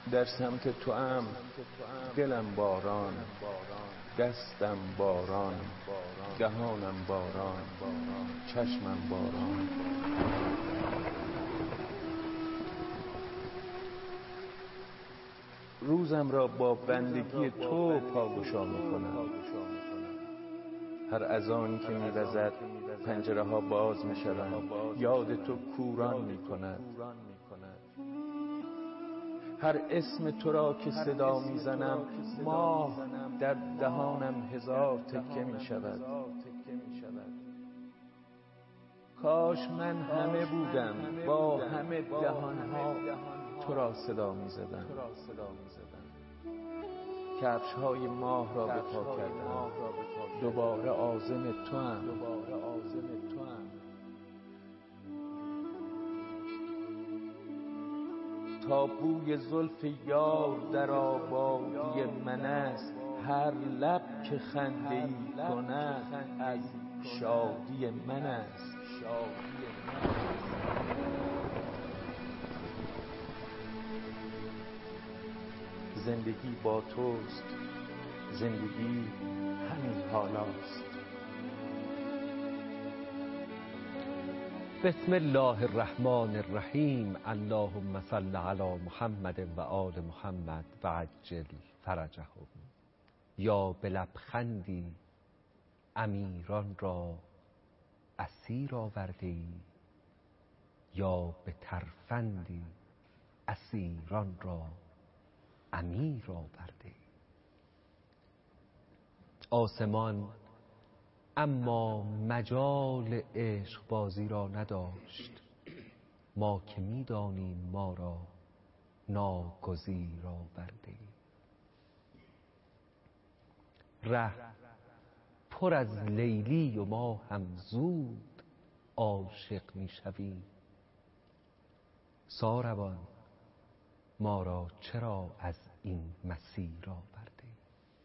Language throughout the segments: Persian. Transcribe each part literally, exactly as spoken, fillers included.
در سمت تو ام، دلم باران، دستم باران، دهانم باران، چشمم باران. روزم را با بندگی تو پاگشا میکنم. هر اذانی که میوزد پنجره ها باز میشوند، یاد تو کوران میکند. هر اسم تو را که صدا میزنم، ماه در دهانم هزار تکه میشود. کاش من همه بودم، با همه دهانها تو را صدا میزدم. کفش های ماه را به پا کردم، دوباره عازم تو ام. تا بوی زلف یار در آبادی من است، هر لب که خنده ای کند از شادی من است. زندگی با توست، زندگی همین حالاست. بسم الله الرحمن الرحیم. اللهم صل علی محمد و آل محمد و عجل فرجهم. یا به لبخندی امیران را اسیر آورده ای، یا به ترفندی اسیران را امیر آورده ای. آسمان اما مجال عشق بازی را نداشت، ما که می‌دانیم ما را ناگزیر آورده ای. ره پر از لیلی و ما هم زود عاشق می‌شویم. ساروان ما را چرا از این مسیر آورده ای؟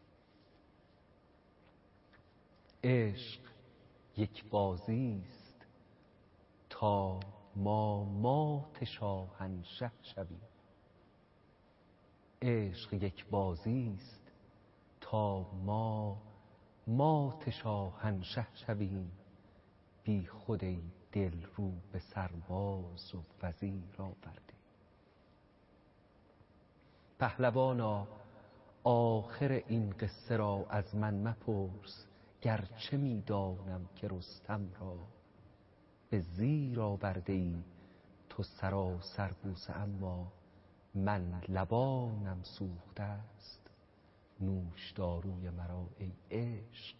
عشق یک بازی است تا ما مات شاهنشه شویم. عشق یک بازی است تا ما مات شاهنشه شویم. بی خود ای دل رو به سرباز و وزیر آورده. پهلوانا آخر این قصه را از من مپرس، گرچه میدانم که رستم را به زیر آورده ای. تو سراسر بوسه اما من لبانم سوخته است. نوشداروی مرا ای عشق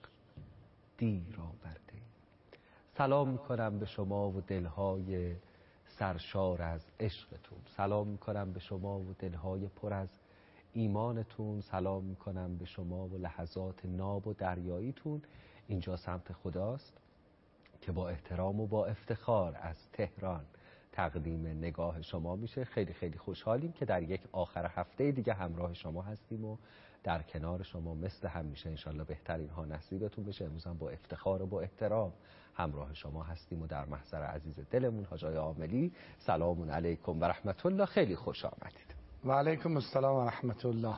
دیر آورده ای. سلام میکنم به شما و دلهای سرشار از عشقتون. سلام میکنم به شما و دلهای پر از ایمانتون. سلام میکنم به شما و لحظات ناب و دریاییتون. اینجا سمت خداست که با احترام و با افتخار از تهران تقدیم نگاه شما میشه. خیلی خیلی خوشحالیم که در یک آخر هفته دیگه همراه شما هستیم و در کنار شما مثل همیشه انشالله بهترین ها نصیبتون بشه. امروز هم با افتخار و با احترام همراه شما هستیم و در محضر عزیز دلمون حاج آقای عاملی. سلام علیکم و رحمت الله. خیلی خوش آمدید. و علیکم السلام و رحمت الله.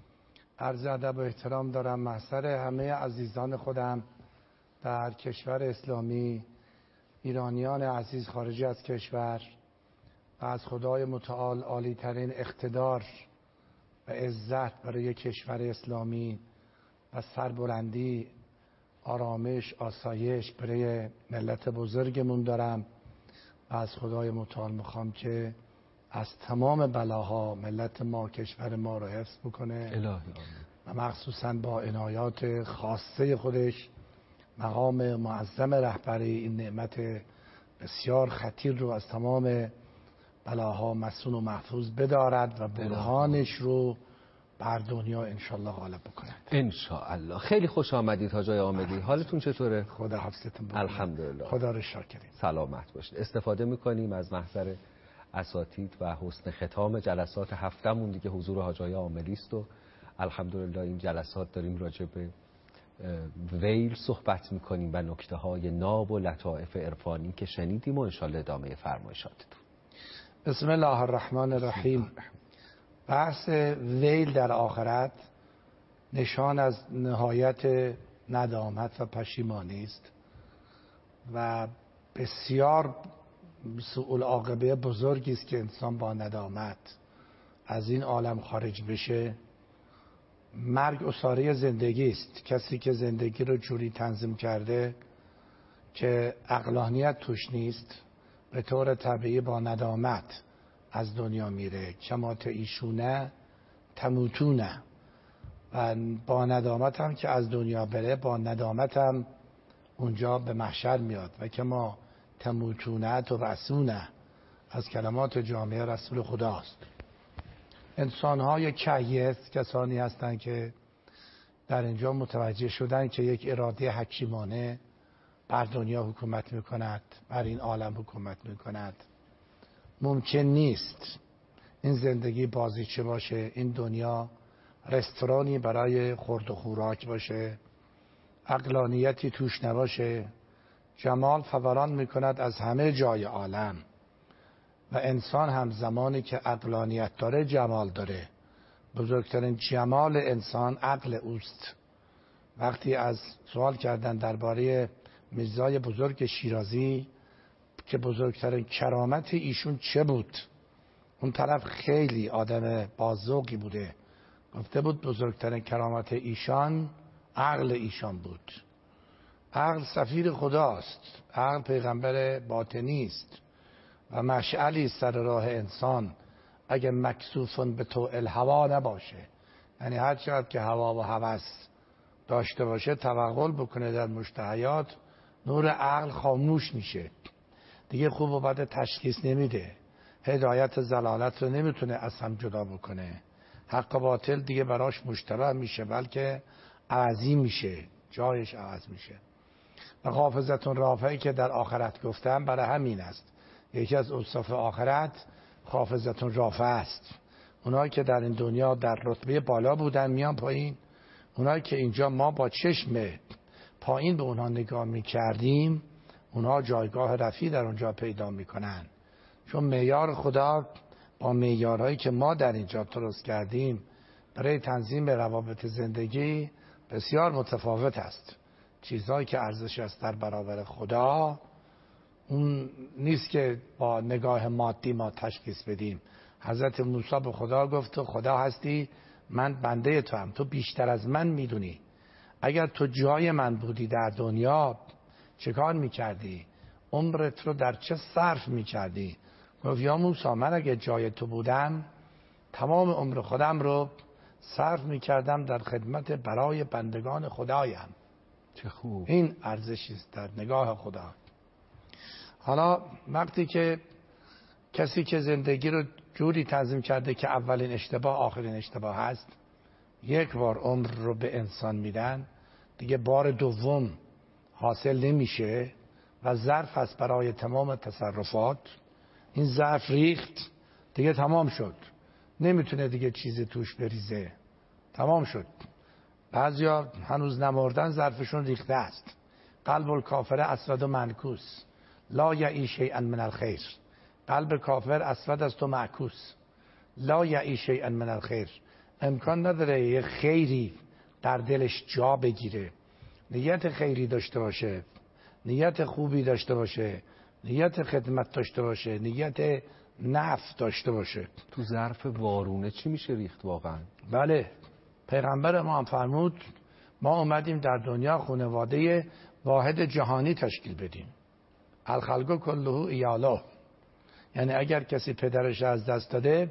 عرض ادب و احترام دارم محضر همه عزیزان خودم در کشور اسلامی، ایرانیان عزیز خارجی از کشور، و از خدای متعال عالی ترین اقتدار و عزت برای کشور اسلامی و سربلندی، آرامش، آسایش برای ملت بزرگمون دارم و از خدای متعال میخوام که از تمام بلاها ملت ما، کشور ما رو حفظ بکنه الهی و مخصوصا با عنایات خاصه خودش مقام معظم رهبری این نعمت بسیار خطیر رو از تمام بلاها مسون و محفوظ بدارد و برهانش رو بر دنیا انشالله غالب بکند انشاءالله. خیلی خوش آمدید حاج آقای عاملی. حالتون چطوره؟ خدا حفظتون بکنه. الحمدلله. خدا رو شاکریم. سلامت باشید. استفاده میکنیم از محضر اساتید و حسن ختام جلسات هفتمون دیگه حضور حاج آقای عاملی است و الحمدلله این جلسات داریم راجع به ویل صحبت میکنیم و نکته های ناب و لطائف عرفانی که شنیدیم و انشالله ادامه فرمایشاتتون. بسم الله الرحمن الرحیم. بحث ویل در آخرت نشان از نهایت ندامت و پشیمانی است و بسیار سوء العاقبه بزرگی است که انسان با ندامت از این عالم خارج بشه. مرگ اساره زندگی است. کسی که زندگی رو جوری تنظیم کرده که عقلانیت توش نیست به طور طبیعی با ندامت از دنیا میره. کما تعیشونه تموتونه. و با ندامت هم که از دنیا بره با ندامت هم اونجا به محشر میاد. و که ما تموتونه تو رسونه از کلمات جامعه رسول خداست. انسان‌های کیس کسانی هستند که در اینجا متوجه شدن که یک اراده حکیمانه بر دنیا حکومت میکند، بر این عالم حکومت میکند. ممکن نیست این زندگی بازیچه باشه، این دنیا رستورانی برای خورد و خوراک باشه، عقلانیتی توش نباشه. جمال فوران میکند از همه جای عالم و انسان هم زمانی که عقلانیت داره جمال داره. بزرگترین جمال انسان عقل اوست. وقتی از سوال کردن درباره میرزای بزرگ شیرازی که بزرگترین کرامت ایشون چه بود، اون طرف خیلی آدم بازوقی بوده، گفته بود بزرگترین کرامت ایشان عقل ایشان بود. عقل سفیر خداست، عقل پیغمبر باطنی است و مشعلی سر راه انسان اگه مکسوفن به تو الهوا نباشه، یعنی هر چقدر که هوا و هوس داشته باشه توغل بکنه در مشتهیات، نور عقل خاموش میشه دیگه، خوب و بد تشخیص نمیده، هدایت ضلالت رو نمیتونه از هم جدا بکنه، حق و باطل دیگه براش مشتبه میشه بلکه عوضی میشه، جایش عوض میشه. و حافظتون رافعی که در آخرت گفتم برای همین است. یکی از اوصاف آخرت حافظتون رافع است. اونایی که در این دنیا در رتبه بالا بودن میان پایین، اونایی که اینجا ما با چشم پایین به اونها نگاه میکردیم اونها جایگاه رفیع در اونجا پیدا میکنن. چون معیار خدا با معیارهایی که ما در اینجا درست کردیم برای تنظیم روابط زندگی بسیار متفاوت است. چیزهایی که ارزش است در برابر خدا اون نیست که با نگاه مادی ما تشخیص بدیم. حضرت موسی به خدا گفت تو خدا هستی، من بنده تو هم، تو بیشتر از من میدونی. اگر تو جای من بودی در دنیا چه کار میکردی؟ عمرت رو در چه صرف میکردی؟ گفت یا موسی من اگه جای تو بودم تمام عمر خودم رو صرف میکردم در خدمت برای بندگان خدایم. چه خوب. این ارزشی است در نگاه خدا. حالا وقتی که کسی که زندگی رو جوری تنظیم کرده که اولین اشتباه آخرین اشتباه هست، یک بار عمر رو به انسان میدن دیگه بار دوم حاصل نمیشه و ظرف هست برای تمام تصرفات. این ظرف ریخت دیگه تمام شد، نمیتونه دیگه چیزی توش بریزه، تمام شد. بعضیا هنوز نمردن ظرفشون ریخته است. قلب الکافر اسود و منکوس لا یعی شیئا من الخیر. قلب کافر اسود است و معکوس لا یعی شیئا من الخیر. امکان نداره یه خیری در دلش جا بگیره، نیت خیری داشته باشه، نیت خوبی داشته باشه، نیت خدمت داشته باشه، نیت نفع داشته باشه. تو ظرف وارونه چی میشه ریخت واقعا؟ بله، پیغمبر ما هم فرمود ما اومدیم در دنیا خانواده واحد جهانی تشکیل بدیم. الخلق کله ایاله. یعنی اگر کسی پدرش از دست داده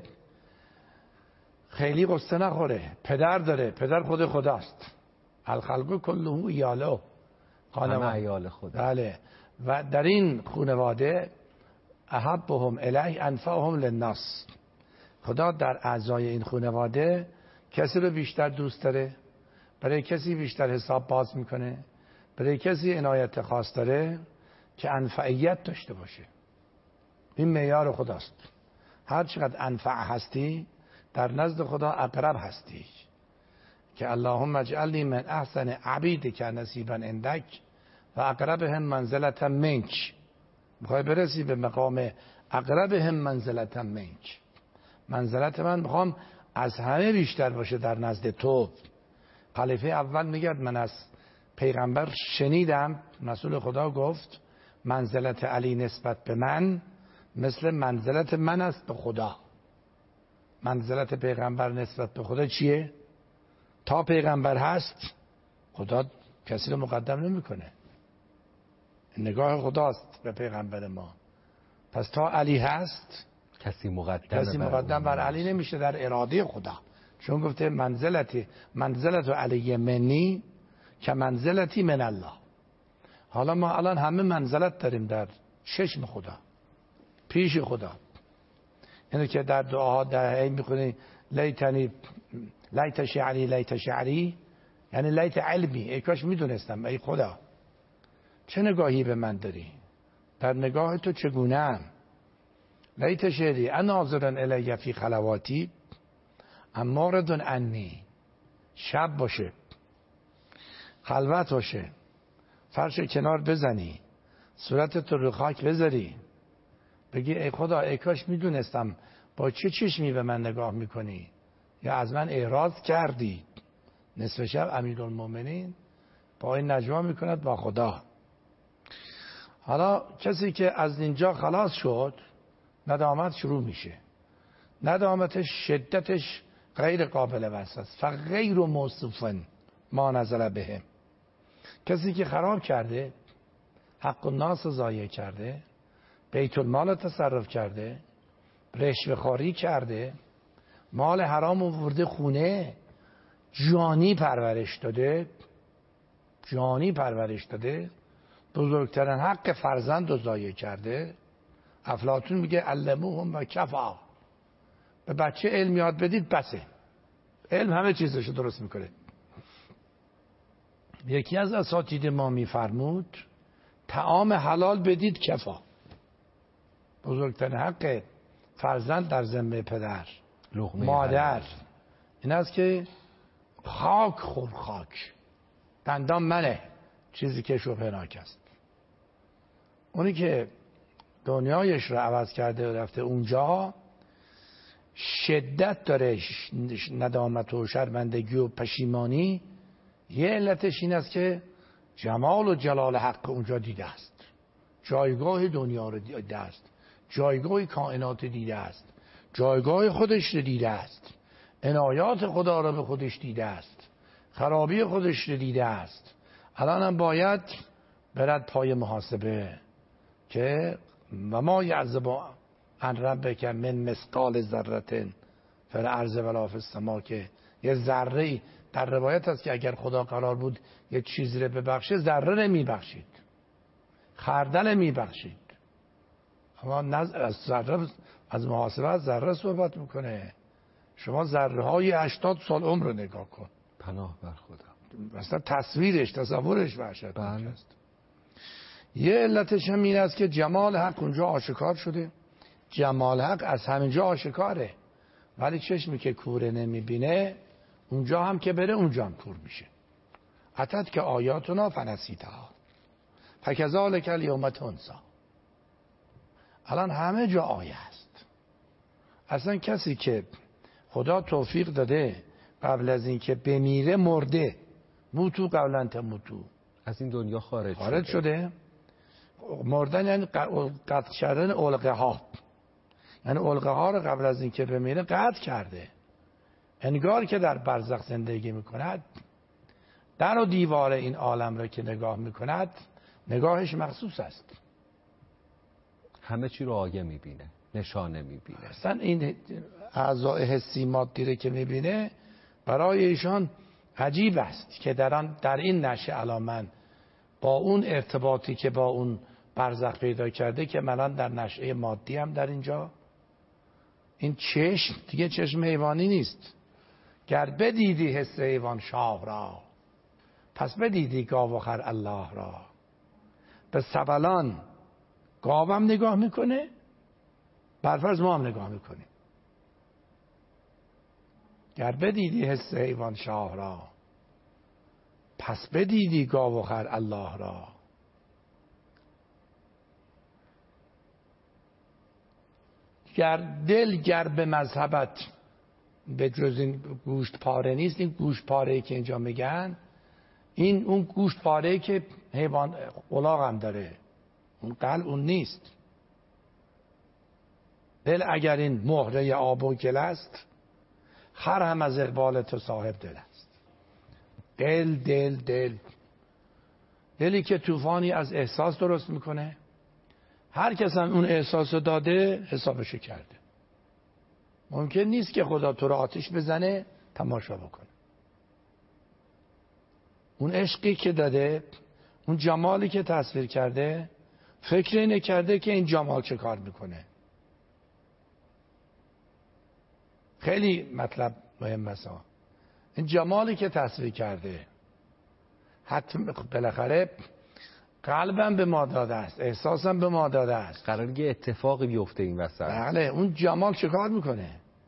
خیلی قصه نخوره، پدر داره، پدر خود خداست. الخلق کله ایاله، همه عیال خدا. بله. و در این خانواده احبهم الیه انفعهم للناس. خدا در اعضای این خانواده کسی رو بیشتر دوست داره، برای کسی بیشتر حساب باز میکنه، برای کسی عنایت خاص داره که انفعیت داشته باشه. این معیار خداست. هر چقدر انفع هستی در نزد خدا اقرب هستی. که اللهم اجعلنی من احسن عبیدک نصیبا عندک و اقربهم منزلتا منک. میخوای برسی به مقام اقربهم منزلتا منک، منزلت من میخوام از همه بیشتر باشه در نزد تو. خلیفه اول میگه من از پیغمبر شنیدم رسول خدا گفت منزلت علی نسبت به من مثل منزلت من است به خدا. منزلت پیغمبر نسبت به خدا چیه؟ تا پیغمبر هست خدا کسی رو مقدم نمیکنه. نگاه خداست به پیغمبر ما. پس تا علی هست کسی مقدم کسی مقدم بر علی نمیشه در اراده خدا. چون گفته منزلتی منزلت علی منی که منزلتی من الله. حالا ما الان همه منزلت داریم در چشم خدا، پیش خدا. اینو که در دعاها در این میخونی لیتنی لیت شعری لیت شعری، یعنی لیت علمی، ای کاش میدونستم ای خدا چه نگاهی به من داری، در نگاه تو چگونه‌ام. لیت شعری انا ناظرا الی فی خلواتی امارد عنی. شب باشه، خلوت باشه، فرش کنار بزنی، صورت تو رو خاک بذاری، بگی ای خدا ای کاش میدونستم با چه چشمی به من نگاه میکنی، یا از من اعراض کردی. نصف شب امیرالمومنین با این نجوا میکند با خدا. حالا کسی که از اینجا خلاص شد ندامت شروع میشه. ندامتش شدتش غیر قابل وصف است. فغیر موصوفن ما نزل بهم. کسی که خراب کرده، حق الناس ضایع کرده، بیت المال تصرف کرده، رشوه خواری کرده، مال حرام آورده خونه، جانی پرورش داده، جانی پرورش داده، بزرگترین حق فرزند رو ضایع کرده. افلاطون میگه علموهم و کفا. به بچه علم یاد بدید بسه، علم همه چیزشو درست میکنه. یکی از اساتید ما میفرمود طعام حلال بدید کفا. بزرگترین حق فرزند در ذمه پدر مادر این است که خاک خور خاک، دندان منه، چیزی که شبهناک است. اونی که دنیایش رو عوض کرده و رفته اونجا شدت داره ندامت و شرمندگی و پشیمانی. یه علتش این است که جمال و جلال حق اونجا دیده است، جایگاه دنیا رو دیده است، جایگاه کائنات دیده است، جایگاه خودش رو دیده است، عنایات خدا رو به خودش دیده است، خرابی خودش رو دیده است. الان هم باید برد پای محاسبه که و ما یعذب عن ربک من مثقال ذره فی الارض ولا فی السماء، که یه ذره در روایت است که اگر خدا قرار بود یه چیزی رو ببخشه ذره نمیبخشید، خردل میبخشید. اما از ذره، از محاسبه از ذره صحبت میکنه. شما ذره های هشتاد سال عمر رو نگاه کن. پناه بر خدا. مثلا تصویرش تصورش وحشتناک است. یه علتش هم این است که جمال حق اونجا آشکار شده. جمال حق از همینجا آشکاره، ولی چشمی که کوره نمیبینه اونجا هم که بره اونجا هم کور میشه. اتت که آیاتنا فنسیتها فکذالک الیوم تنسی. الان همه جا آیه است. اصلا کسی که خدا توفیق داده قبل از اینکه بمیره مرده، موتو قبل ان تموتو، از این دنیا خارج, خارج شده. شده مردن یعنی قطع کردن علقه ها، یعنی علقه ها رو قبل از اینکه بمیره قطع کرده. انگار که در برزخ زندگی میکند، در و دیوار این عالم رو که نگاه میکند نگاهش مخصوص است، همه چی رو آیه میبینه، نشانه میبینه. اصلا این اعضای حسی مادی رو که میبینه برای ایشان عجیب است که در, آن در این نشه علامن با اون ارتباطی که با اون برزخ پیدا کرده که من در نشه مادی هم در اینجا. این چشم دیگه چشم حیوانی نیست. گر بدیدی حس حیوان شاه را، پس بدیدی گاو و خر الله را. به سبلان گاوم نگاه میکنه، برفرض ما هم نگاه میکنیم. گر بدیدی حس حیوان شاه را، پس بدیدی گاو و خر الله را. گر دل گر به مذهبت به جز این گوشت پاره نیست. این گوشت پاره که اینجا میگن این اون گوشت پاره که حیوان الاغ هم داره، اون قلب اون نیست. دل اگر این مهره آب و گل است، خر هم از اقبال تو صاحب دل است. دل دل دل دلی که طوفانی از احساس درست میکنه. هر کس هم اون احساس رو داده حسابشو کرده. ممکن نیست که خدا تو رو آتش بزنه تماشا بکنه. اون عشقی که داده، اون جمالی که تصویر کرده، فکر اینه کرده که این جمال چه کار میکنه. خیلی مطلب مهم است. این جمالی که تصویر کرده، حتی بالاخره قلبم به ما داده است، احساسم به ما داده است. قراره یه اتفاقی بیفته این وسط. بله، اون جمال چه کار میکنه؟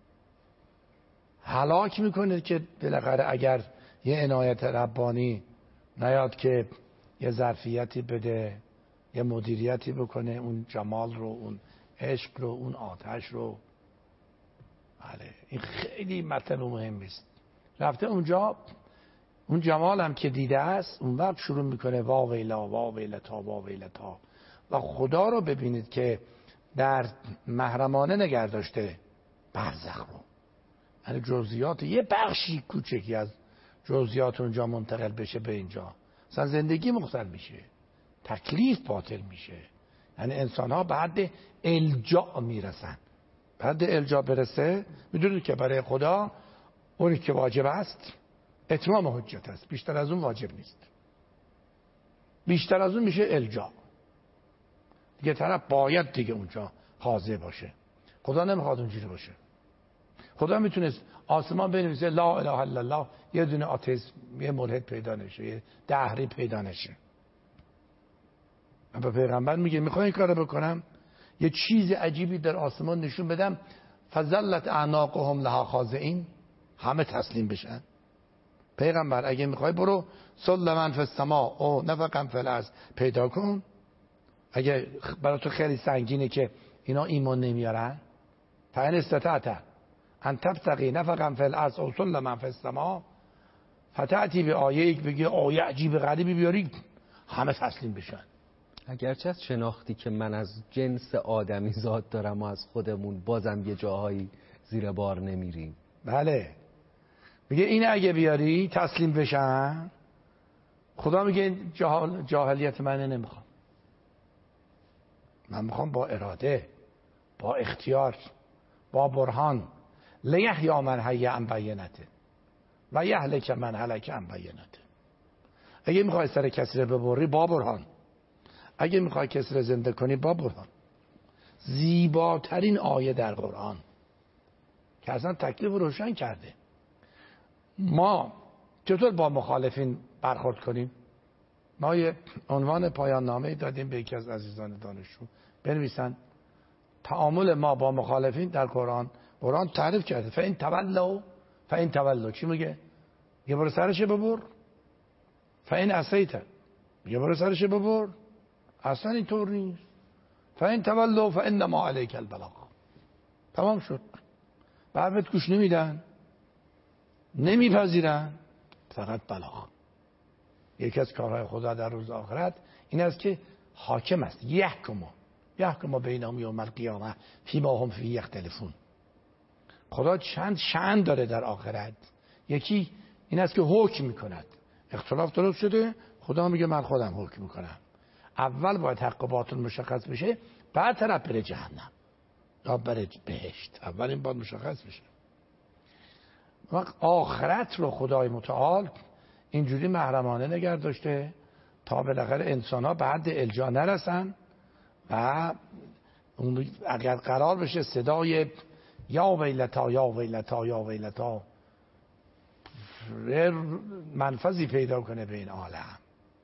هلاک میکنه که بالاخره اگر یه عنایت ربانی نیاد که یه ظرفیتی بده، یه مدیریتی بکنه اون جمال رو، اون عشق رو، اون آتش رو. بله، این خیلی مطلب مهم است. رفته اونجا، اون جمال هم که دیده است، اون وقت شروع میکنه وا ویلا وا ویلتا وا ویلتا. و خدا رو ببینید که در محرمانه نگه داشته برزخ رو. یعنی جزئیات یه بخشی کوچکی از جزئیات اونجا منتقل بشه به اینجا، مثلا زندگی مختل میشه، تکلیف باطل میشه. یعنی انسان ها به حد الجا میرسن. به حد الجا برسه، میدونید که برای خدا اونی که واجب است اتمام حجت است، بیشتر از اون واجب نیست. بیشتر از اون میشه الجا. دیگه طرف باید دیگه اونجا حاضر باشه. خدا نمیخواد اونجوری باشه. خدا میتونست آسمان بنویسه لا اله الا الله، یه دونه آتئیسم، یه ملحد پیدا نشه، یه دهری پیدا نشه. من به پیغمبر میگه میخوای این کارو بکنم، یه چیز عجیبی در آسمان نشون بدم، فظلت اعناقهم لها خاضعین، همه تسلیم بشن. پیغمبر اگه میخوای برو سلما فی السماء او نفقا فی الارض پیدا کن. اگه برای تو خیلی سنگینه که اینا ایمان نمیارن، فان استطعت ان تبتغی نفقا فی الارض او سلما فی السماء فتأتی به آیه یک بگی آیه عجیب غریبی بیاری، همه تسلیم بشن. اگرچه از شناختی که من از جنس آدمی زاد دارم و از خودمون بازم یه جاهایی زیر بار نمیریم. بله، میگه این اگه بیاری تسلیم بشن. خدا میگه جاهل جاهلیت من نمیخوام، من میخوام با اراده، با اختیار، با برهان. لیحیی من حی عن بینته و یهلک من هلک عن بینته. اگه میخوای سر کسی رو ببری با برهان، اگه میخوای کسی رو زنده کنی با برهان. زیباترین آیه در قرآن که اصلا تکلیف رو روشن کرده. ما چطور با مخالفین برخورد کنیم؟ ما یه عنوان پایان نامه دادیم به یکی از عزیزان دانشجو بنویسن تعامل ما با مخالفین در قرآن. قرآن تعریف کرده فإن تولوا فإن تولوا چی میگه؟ یه برو سرش ببر. فإن عصیت یه برو سرش ببر. اصلا اینطور نیست. فإن تولوا فإنما علیک البلاغ. تمام شد. بعد گوش نمیدن، نمیپذیرن، فقط بلاغ. یکی از کارهای خدا در روز آخرت این است که حاکم است. یحکم یحکم بینهم یوم القیامه فیما هم فیه یختلفون. خدا چند شأن داره در آخرت. یکی این است که حکم میکند. اختلاف درست شده، خدا میگه من خودم حکم میکنم. اول باید حق و باطل مشخص بشه، بعد طرف بره جهنم یا بره بهشت. اول این باید مشخص بشه. وقت آخرت رو خدای متعال اینجوری محرمانه نگه داشته تا بالاخره انسان ها به حد الجا نرسن و اگر قرار بشه صدای یا ویلتا یا ویلتا یا ویلتا منفذی پیدا کنه به این عالم.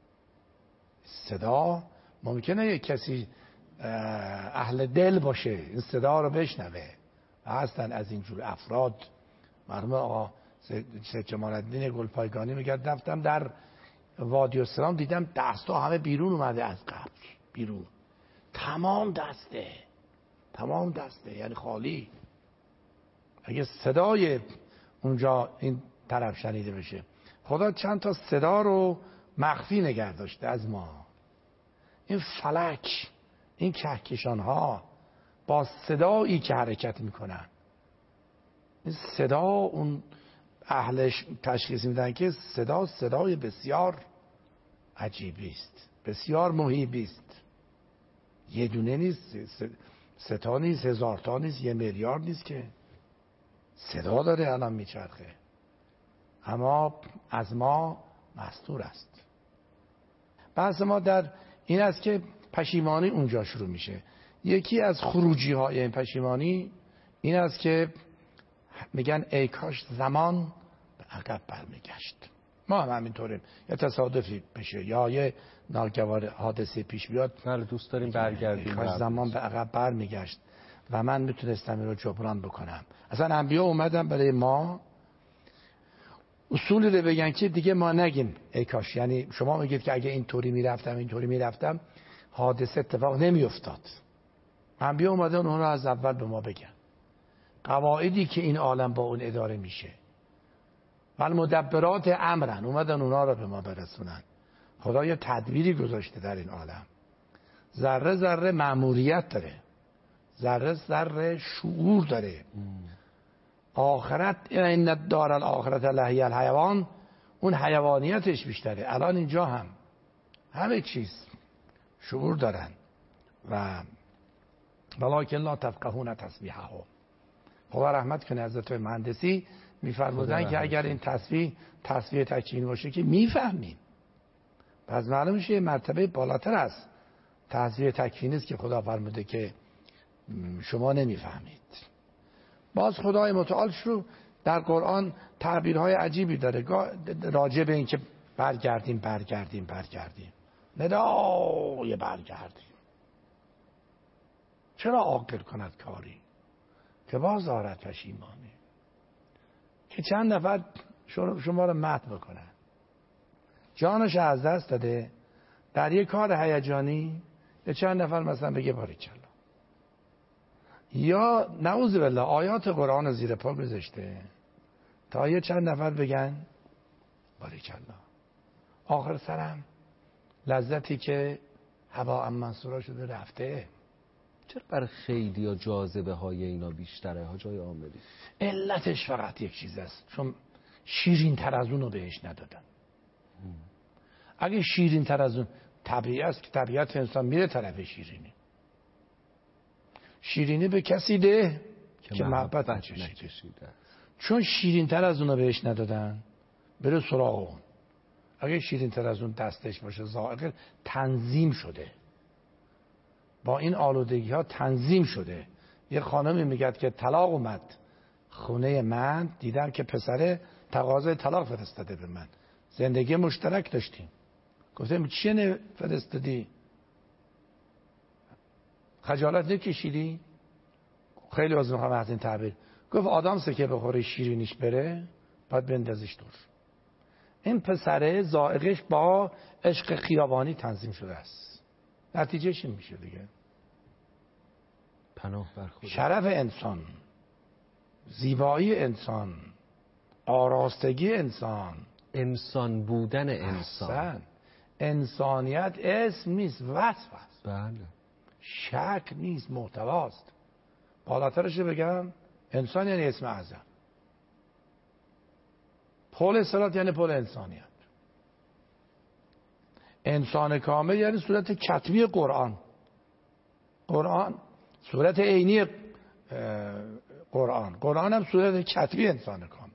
صدا ممکنه یک کسی اهل دل باشه این صدا رو بشنوه و هستن از اینجور افراد. مرحوم آقا سید جمال الدین گلپایگانی میگه رفتم در وادی السلام دیدم دستا همه بیرون اومده از قبر، بیرون تمام دسته، تمام دسته، یعنی خالی. اگه صدای اونجا این طرف شنیده بشه. خدا چند تا صدا رو مخفی نگه داشته از ما. این فلک، این کهکشان ها با صدایی که حرکت میکنن، این صدا اون اهلش تشخیص میدن که صدا صدای بسیار عجیبی است، بسیار محیبی است. یه دونه نیست، سه تا نیست، هزار تا نیست، یه میلیارد نیست، که صدا داره الان میچرخه، اما از ما مستور است. بحث ما در این است که پشیمانی اونجا شروع میشه. یکی از خروجی های این پشیمانی این است که میگن ای کاش زمان به عقب برمیگشت. ما هم همینطوریم، یه تصادفی بشه یا یه ناگوار حادثه پیش بیاد، بله دوست داریم برگردیم، ای کاش زمان به عقب برمیگشت و من میتونستم این رو جبران بکنم. اصلا انبیا اومدن برای ما اصولی رو بگن که دیگه ما نگیم ای کاش. یعنی شما میگید که اگه اینطوری میرفتم اینطوری میرفتم حادثه اتفاق نمیافتاد. انبیا اومدن اون رو از اول به ما بگن، قواعدی که این عالم با اون اداره میشه و المدبرات امرن، اومدن اونا رو به ما برسونن. خدا یه تدبیری گذاشته در این عالم، ذره ذره مأموریت داره، ذره ذره شعور داره. آخرت این الدار الاخرت لهی الحیوان، اون حیوانیتش بیشتره. الان اینجا هم همه چیز شعور دارن و ولکن لا تفقهون تسبیحهم. خدا رحمت کنه حضرت مهندسی میفرمودن که اگر این تسبیح تسبیح تکوینی باشه که میفهمیم، پس معلوم میشه مرتبه بالاتر است تسبیح تکوینی است که خدا فرموده که شما نمیفهمید. باز خدای متعال شروع در قرآن تعبیرهای عجیبی داره راجع به این که برگردیم برگردیم برگردیم، ندای برگردیم. چرا عاقل کند کاری که باز آرد پشیمانی؟ که چند نفر شما رو مدح بکنن، جانش از دست داده در یک کار هیجانی، به چند نفر مثلا بگه باریکلا، یا نعوذ بالله آیات قرآن زیر پا گذاشته تا یه چند نفر بگن باریکلا. آخر سرم لذتی که هوا ام منصورا شده رفته. چرا برای خیلی یا جاذبه های اینا بیشتره ها جای عاملی؟ علتش فقط یک چیز است، چون شیرین تر از اون رو بهش ندادن. اگه شیرین تر از اون طبیعی است که طبیعت انسان میره طرف شیرینی. شیرینی به کسی ده که, که محبت نچشیده. چون شیرین تر از اون رو بهش ندادن بره سراغ اون. اگه شیرین تر از اون دستش باشه ذائقه تنظیم شده، با این آلودگی ها تنظیم شده. یه خانمی میگه که طلاق اومد خونه من، دیدم که پسره تقاضای طلاق فرستاده به من، زندگی مشترک داشتیم. گفتم چیه فرستادی؟ خجالت نکشیدی؟ خیلی از میخوام از این تعبیر. گفت آدم سکه بخوره شیرینیش بره باید بندازیش دور. این پسره ذائقش با عشق خیابانی تنظیم شده است. نتیجهش این میشه دیگه. پناه بر خدا. شرف انسان، زیبایی انسان، آراستگی انسان، انسان بودن انسان. احسن. انسانیت اسم نیست، وصف است. بله. شک نیست، محتواست. بالاترش بگم انسان یعنی اسم اعظم. پل صلات یعنی پل انسانیت. انسان کامل یعنی صورت کتبی قرآن. قرآن صورت عینی قرآن. قرآن هم صورت کتبی انسان کامل.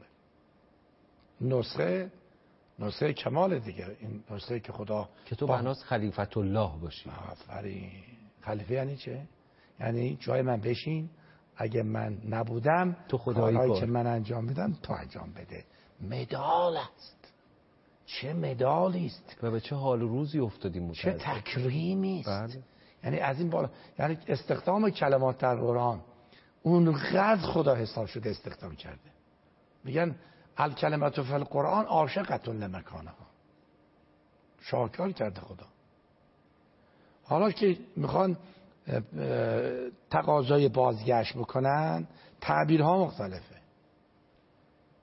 نسخه نسخه کمال دیگه. این نسخه که خدا که تو بناس خلیفت الله باشی. آفرین. خلیفه یعنی چه؟ یعنی جای من بشین، اگه من نبودم تو خدایی کارهایی که من انجام میدم تو انجام بده. مدال است. چه مدالی است و به چه حال روزی افتادیم. چه تکریمی است. بله. یعنی از این بالا، یعنی استخدام کلمات در قرآن اونقدر خدا حساب شده استخدام کرده. میگن الکلمات فی القرآن عاشقة لمکانها. شاکر کرده خدا. حالا که میخوان تقاضای بازگشت بکنن تعبیرها مختلفه.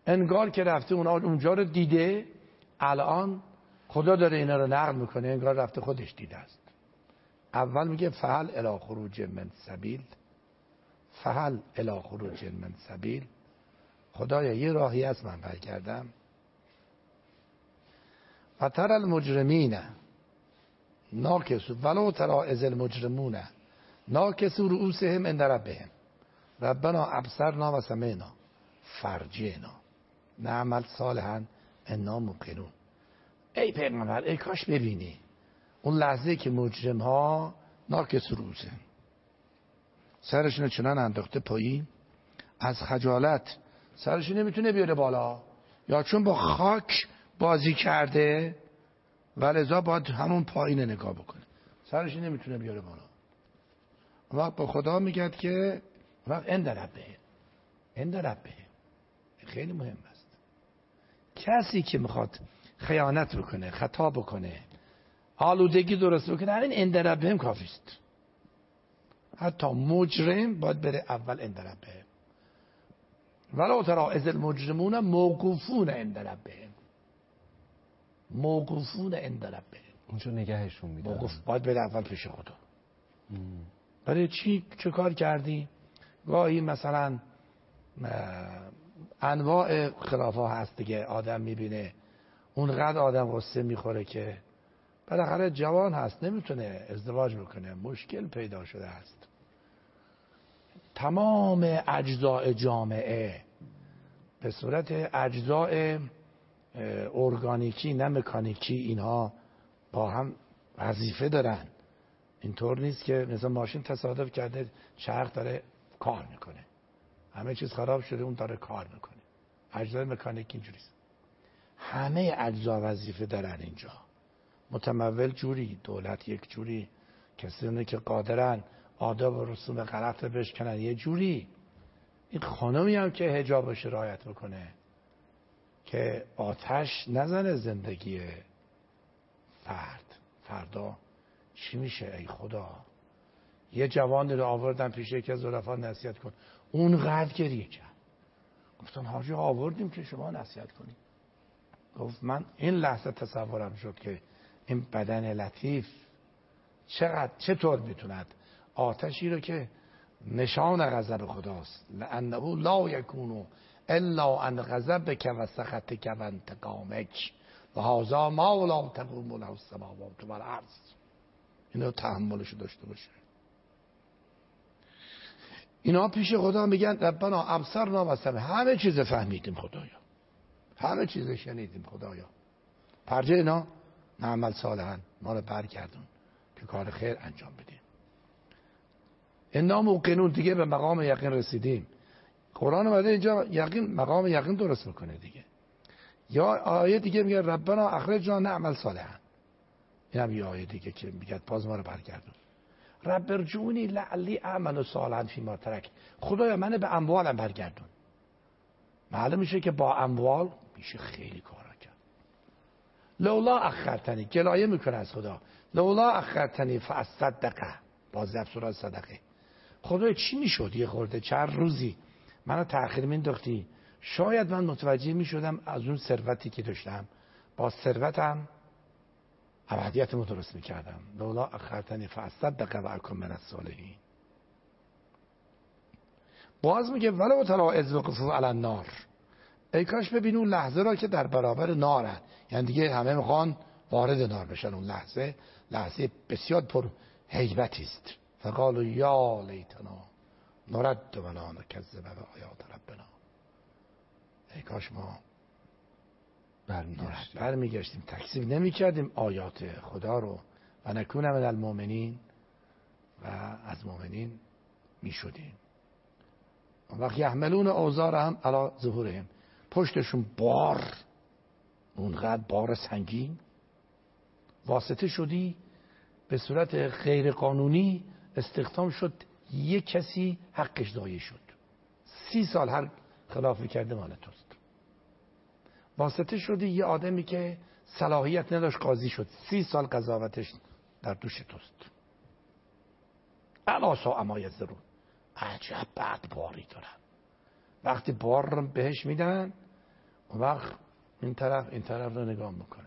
انگار که رفته اونا اونجا رو دیده، الان خدا داره اینا رو نقل میکنه، انگار رفته خودش دیده است. اول میگه فهل الی خروج من سبیل، فهل الی خروج من سبیل، خدایا یه راهی از من برگردم. و تر المجرمین ناکسو ولو ترا اذ المجرمون ناکسو رؤوسهم عند ربهم ربنا ابصرنا و سمعنا فرجعنا نعمل صالحا انا موقنون. ای پیغمبر، ای کاش ببینی اون لحظه که مجرم ها ناکسو رؤوسهم، سرشون چنان انداخته پایین، از خجالت سرشون نمیتونه بیاره بالا، یا چون با خاک بازی کرده و لذا باید همون پایین نگاه بکنه، سرش نمیتونه بیاره بالا. وقت با خدا میگه که وقت اند ربه اند ربه خیلی مهم است. کسی که میخواد خیانت بکنه، خطا بکنه، آلودگی درست بکنه، همین اند ربه هم کافی است. حتی مجرم باید بره اول اند ربه ولو ترا اذ المجرمون موقوفون عند ربهم، موقوفون عند ربهم، اونجا نگهشون میدن. موقوف باید بره اول پیش خدا. برای چی چه کار کردی؟ گاهی مثلا انواع خلاف ها هست دیگه، آدم میبینه اونقدر آدم غصه میخوره که بالاخره جوان هست نمیتونه ازدواج بکنه، مشکل پیدا شده است. تمام اجزاء جامعه به صورت اجزاء ارگانیکی نه مکانیکی اینها با هم وظیفه دارن. اینطور نیست که مثلا ماشین تصادف کرده چرخ داره کار میکنه، همه چیز خراب شده اون داره کار میکنه. اجزای مکانیکی اینجوریست، همه اجزا وظیفه دارن اینجا. متمول جوری، دولت یک جوری، کسانی که قادرن آداب و رسوم غلط رو بشکنن یه جوری. این خانمی هم که حجابش رعایت بکنه که آتش نزنه زندگی فرد، فردا چی میشه؟ ای خدا. یه جوانی رو آوردن پیش یکی از عرفا نصیحت کن، اونقدر گریه کرد. گفتن حاجی آوردیم که شما نصیحت کنید. گفت من این لحظه تصورم شد که این بدن لطیف چقدر چطور میتوند آتشی رو که نشان غضب خداست، لانه لا یکون الا عن غضبک و سخطک و انتقامک و هذا ما لا تقوم له السماوات والارض، اینو تحملش داشته باشه. اینا پیش خدا میگن ربنا ابصرنا و سمعنا، همه چیز فهمیدیم خدایا، همه چیز شنیدیم خدایا، فرجعنا نعمل صالحا، ما رو برگردون که کار خیر انجام بدیم. انا موقنون، دیگه به مقام یقین رسیدیم. قرآن اومده اینجا یقین، مقام یقین درست میکنه دیگه. یا آیه دیگه میگه ربنا اخرجنا نعمل صالحا، این هم یه آیه دیگه که میگه باز ما رو برگردون. رب ارجعونی لعلی اعمل صالحا فیما ترک، خدایا منو به اموالم برگردون. معلوم میشه که با اموال میشه خیلی کارا کرد. لولا اخرتنی، گلایه میکنه از خدا، لولا اخرتنی فاصدق، باز افسر از صدقه. خدایا چی میشد یه خورده چند روزی منو تأخیر مینداختی، شاید من متوجه میشدم از اون ثروتی که داشتم با ثروتم ابدیتمو درست میکردم. لولا اخرتنی فاصدق و اکن من الصالحین. باز میگه ولو ترا اذ وقفوا علی النار، ای کاش ببینی اون لحظه را که در برابر نارن، یعنی دیگه همه میخوان وارد نار بشن. اون لحظه لحظه بسیار پر هیبتی است. فقالوا یا لیتنا نرد و لا نکذب بآیات ربنا، ای کاش ما برمیگشتیم برمیگشتیم تکذیب نمیکردیم آیات خدا رو و نکون من المؤمنین، و از مؤمنین میشدیم. وقت یحملون اوزارهم علی ظهورهم، پشتشون بار، اونقدر بار سنگین، واسطه شدی به صورت غیر قانونی استخدام شد، یک کسی حقش ضایع شد، سی سال هر خلافی کرده مال توست. واسطه شدی یه آدمی که صلاحیت نداشت قاضی شد، سی سال قضاوتش در دوش توست. الا ساء ما یزرون، عجب بعد باری دارن. وقتی بار رو بهش میدن اون وقت این طرف این طرف رو نگاه میکنه.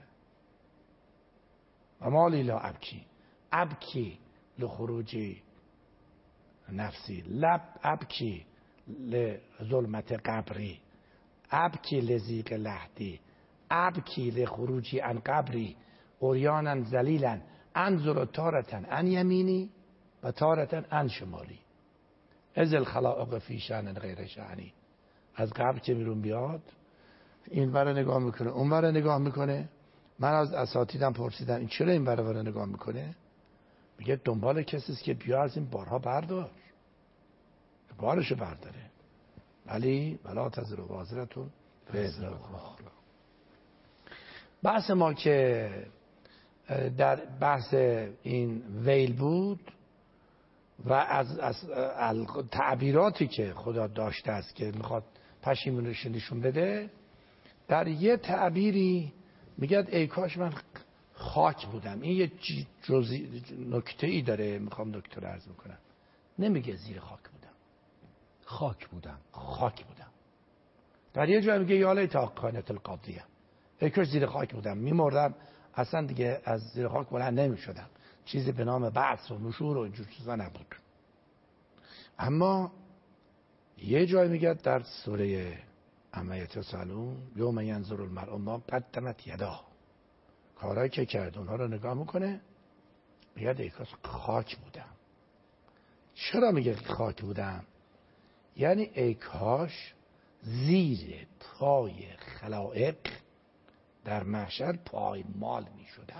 و مالی لا ابکی ابکی لخروجی نفسی لب ابکی لظلمت قبری ابکی لزیق لحدی ابکی لخروجی عن قبری اوریانا ذلیلا انظر تارتا عن یمینی و تارتا عن شمالی از الخلائق فی شأن غیر شأنی. از قبر که بیرون بیاد این بره نگاه میکنه اون بره نگاه میکنه. من از اساتیدم پرسیدم این چرا این بره بره نگاه میکنه؟ میگه دنبال کسی است که بیا از این بارها بردار، بارشو برداره. ولی ولا تزر وازرتون وزر اخرى. بحث ما که در بحث این ویل بود و از, از, از تعبیراتی که خدا داشته است که میخواد پشیمونیش نشون بده، در یه تعبیری میگه ای کاش من خاک بودم. این یه جزئی نکته ای داره، میخوام نکته رو عرض میکنم. نمیگه زیر خاک بودم، خاک بودم خاک بودم. در یه جای میگه یا لیت کانت القاضیه، ای کاش زیر خاک بودم، میمردم اصلا دیگه از زیر خاک بلند نمیشدم، چیزی به نام بعث و نشور و اینجور چیزا نبود. اما یه جای میگه در سوره اما یتسالون یوم ینظر المرء ما قدمت یدا، کارهایی که کرد اونها رو نگاه میکنه میگه ای کاش خاک بودم. چرا میگه خاک بودم؟ یعنی ای کاش زیر پای خلائق در محشر پایمال میشدم.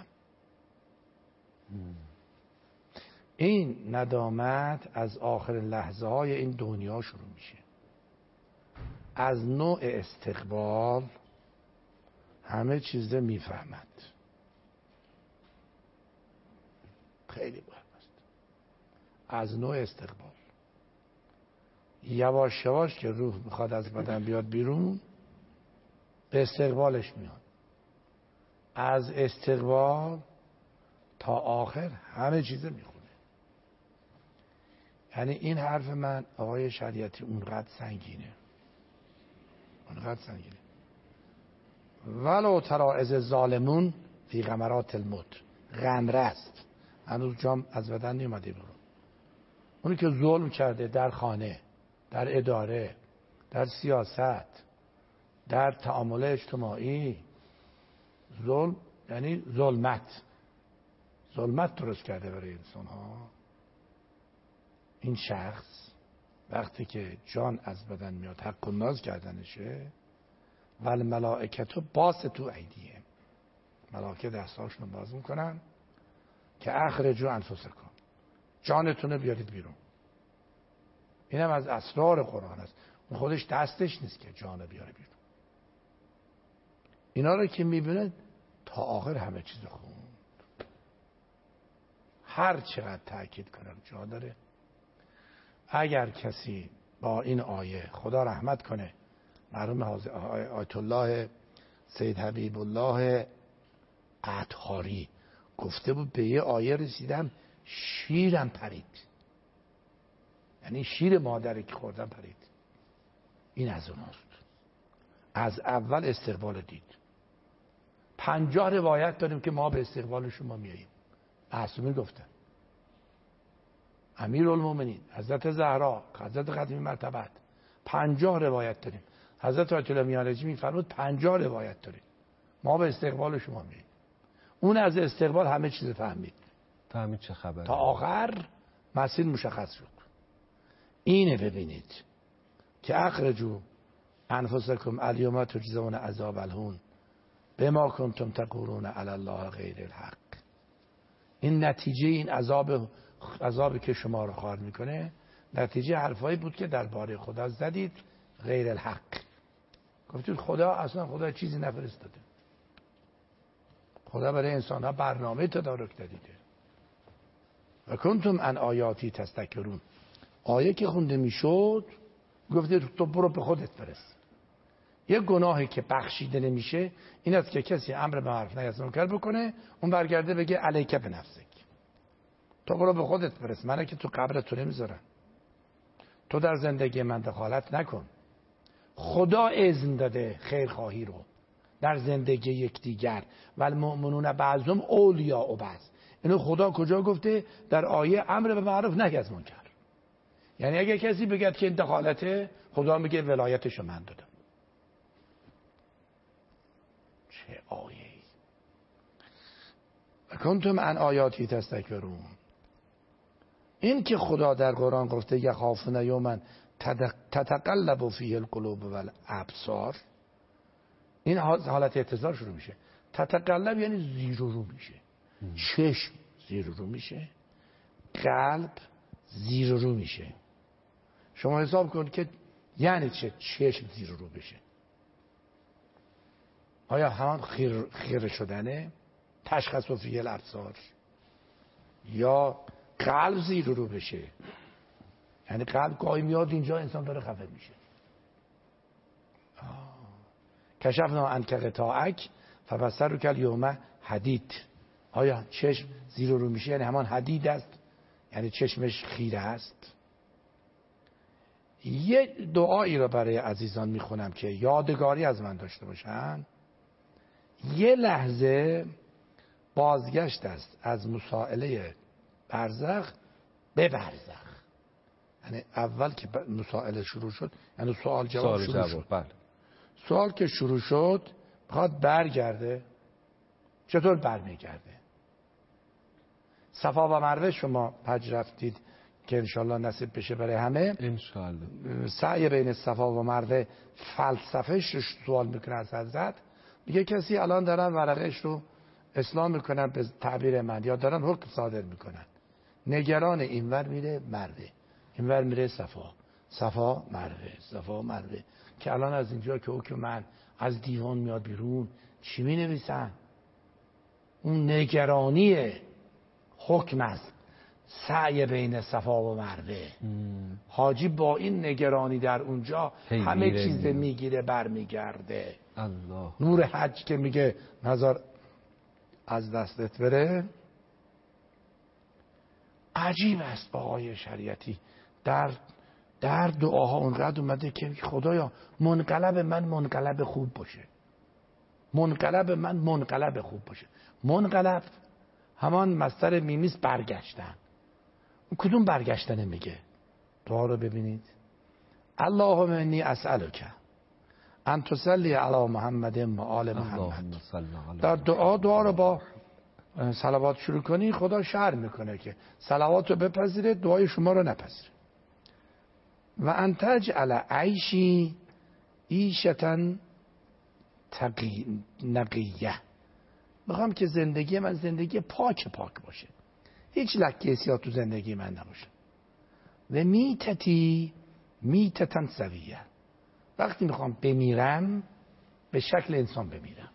این ندامت از آخر لحظه های این دنیا شروع میشه. از نوع استقبال همه چیز میفهمد. خیلی مهم است. از نوع استقبال یواش یواش که روح میخواد از بدن بیاد بیرون به استقبالش میاد. از استقبال تا آخر همه چیز میخونه. یعنی این حرف من آقای شریعتی اونقدر سنگینه، اونقدر سنگینه. ولو ترا از ظالمون فی غمرات الموت، غمره است، هنوز جام از بدن نیومده بیرون. اونی که ظلم کرده در خانه، در اداره، در سیاست، در تعامل اجتماعی، ظلم یعنی ظلمت، ظلمت درست کرده برای انسان ها. این شخص وقتی که جان از بدن میاد حق و ناز کردنشه، ول ملائکتو باسطو ایدیهم، ملائکه دستاشون باز میکنن که اخرجوا انفسکم، جانتون بیارید بیرون. اینم از اسرار قرآن است. اون خودش دستش نیست که جان بیاره بیرون. اینا رو که میبینه تا آخر همه چیز خوند. هر چقدر تأکید کنم جا داره. اگر کسی با این آیه خدا رحمت کنه، مرحوم آیت الله سید حبیب الله عطاری گفته بود به یه آیه رسیدم شیرم پرید، یعنی شیر مادری که خوردم پرید. این از اوناست. از اول استقبال دید. پنجاه روایت داریم که ما به استقبال شما میاییم. معصومین گفتن، امیرالمومنین، حضرت زهرا، حضرت خاتمی مرتبت، پنجاه روایت داریم. حضرت آیت الله میانجی میفرمود پنجاه روایت داریم ما به استقبال شما میاییم. اون از استقبال همه چیز فهمید. فهمید چه خبره. تا آخر مسیر مشخص شد. اینه ببینید که اخرجوا انفسکم الیوم تجزون عذاب الهون بما کنتم تقولون علی الله غیر الحق. این نتیجه این عذاب عذابی که شما رو خوار میکنه نتیجه حرفایی بود که درباره خدا زدید غیر الحق. گفتید خدا اصلا خدا چیزی نفرستاده. خدا برای انسان ها برنامه تدارک داده. و کنتم عن آیاتی تستکبرون. آیه که خونده میشد گفتید تو برو به خودت برس. یه گناهی که بخشیده نمیشه این است که کسی امر به معروف نهی از منکر بکنه، اون برگرده بگه علیک بنفسک، تو برو به خودت برس، منو که تو قبرت تو نمیذارن، تو در زندگی من دخالت نکن، خدا اذن داده خیرخواهی رو در زندگی یکدیگر و المؤمنون بعضهم اولیاء بعض. اینو خدا کجا گفته؟ در آیه امر به معروف نهی از منکر. یعنی اگه کسی بگد که این دخالته، خدا میگه ولایتشو من دادم. چه آیه ای! کنتم عن آیاتی تستکبرون. این که خدا در قرآن گفته یخافون یوما تتقلب فیه القلوب والابصار، این حالت اعتذار شروع میشه. تتقلب یعنی زیر و رو میشه، چشم زیر و رو میشه، قلب زیر و رو میشه. شما حساب کن که یعنی چه چشم زیر و رو بشه؟ آیا همان خیر, خیر شدنه؟ تشخص و فیه الابصار، یا قلب زیر و رو بشه؟ یعنی قلب گاهی میاد اینجا انسان داره خفه میشه. کشفنا عنک غطاءک فبصرک الیوم حدید. آیا چشم زیر و رو میشه؟ یعنی همان حدید است، یعنی چشمش خیره است. یه دعایی رو برای عزیزان میخونم که یادگاری از من داشته باشن. یه لحظه بازگشت است از مسائله برزخ به برزخ. یعنی اول که مسائله شروع شد، یعنی سوال جواب شروع جواب. شد. بله. سوال که شروع شد بخواد برگرده، چطور برمیگرده؟ صفا و مروه شما حج رفتید که انشالله نصیب بشه برای همه انشالله. سعی بین صفا و مروه فلسفهش سوال میکنه از حضرت. میگه کسی الان دارن ورقش رو اسلام میکنن به تعبیر من، یا دارن حکم صادر میکنن، نگران اینور میره مروه، اینور میره صفا، صفا مروه، صفا مروه، که الان از اینجا که حکم من از دیوان میاد بیرون چی می نویسن؟ اون نگرانی حکم است، سعی بین صفا و مروه. حاجی با این نگرانی در اونجا همه چیز میگیره برمیگرده. الله. نور حج که میگه نظر از دستت بره. عجیب است آقای شریعتی در در دعاها اونقدر اومده که خدایا منقلب من منقلب خوب باشه، منقلب من منقلب خوب باشه. منقلب همان مصدر میمیست برگشتن. اون کدوم برگشتنه میگه؟ دعا رو ببینید. اللهم انی اسألک ان تصلی علی محمد و آل محمد. در دعا دعا رو با صلوات شروع کنی، خدا شرح میکنه که صلوات رو بپذیره، دعای شما رو نپذیره. و ان تجعل عیشی عیشتن تقی نقیه. میخوام که زندگی من زندگی پاک پاک باشه، هیچ لکه سیاه تو زندگی من نباشه. و میتتی میتتن سویه. وقتی میخوام بمیرم به شکل انسان بمیرم.